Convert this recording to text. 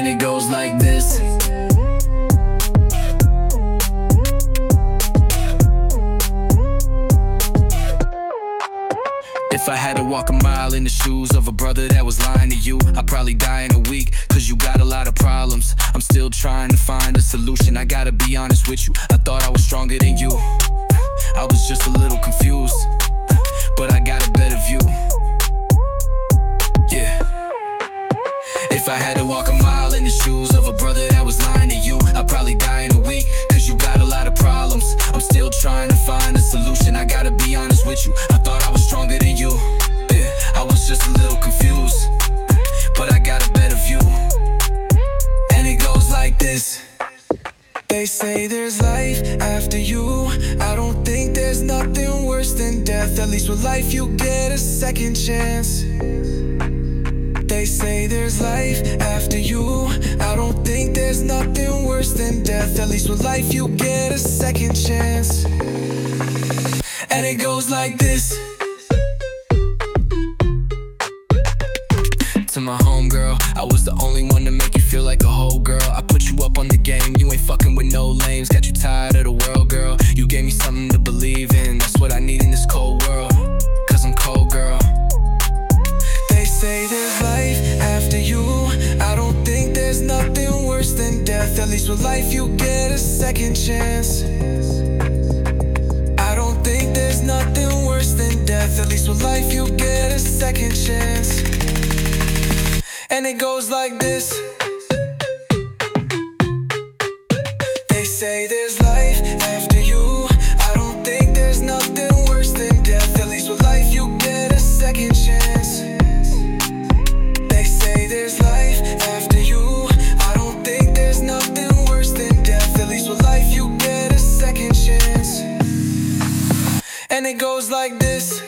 and it goes like this. If I had to walk a mile in the shoes of a brother that was lying to you, I'd probably die in a week, cause you got a lot of problems. I'm still trying to find a solution, I gotta be honest with you. I thought I was stronger than you, I was just a little confused, but I got a better view. Yeah. If I had to walk a mile in the shoes of a brother that was lying to you, I'd probably die in a week, cause you got a lot of problems. I'm still trying to find a solution, I gotta be honest with you. I thought I was stronger than you, yeah, I was just a little confused, but I got a better view. And it goes like this. They say there's life after you, I don't think there's nothing worse than death. At least with life you get a second chance. They say there's life after you, I don't think there's nothing worse than death. At least with life you get a second chance. And it goes like this. To my homegirl, I was the only one to make you feel like a whole girl. I put you up on the game, you ain't fucking with no lames. Got you tired of the world, girl. You gave me something to believe in, that's what I need in this cold world, cause I'm cold, girl. They say there's life after you, I don't think there's nothing worse than death. At least with life you get a second chance. I don't think there's nothing worse than death. At least with life you get a second chance. And it goes like this. They say there's life after you, I don't think there's nothing worse than death. At least with life you get a second chance. They say there's life after you, I don't think there's nothing worse than death. At least with life you get a second chance. And it goes like this.